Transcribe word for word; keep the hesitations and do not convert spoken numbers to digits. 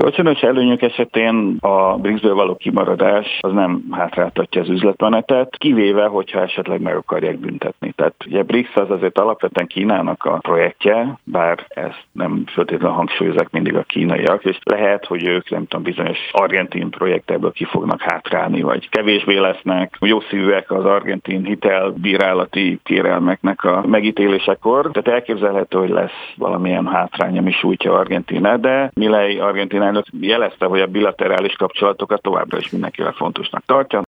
kölcsönös előnyök esetén a briksz-ből való kimaradás az nem hátráltatja az üzletmenetet, kivéve, hogyha esetleg meg akarják büntetni. Tehát ugye BRICS az azért alapvetően Kínának a projektje, bár ezt nem feltétlenül hangsúlyozzák mindig a kínaiak, és lehet, hogy ők nem tudom, bizonyos argentin projektekből ki fognak hátrálni, vagy kevésbé lesznek jó szívűek az argentin hitelbírálati kérelmeknek a megítélésekor. Tehát elképzelhető, hogy lesz valamilyen hátrány, ami sújtja Argentinát, de Milei argentin elnök jelezte, hogy a bilaterális kapcsolatokat továbbra is mindenkivel fontosnak tartja.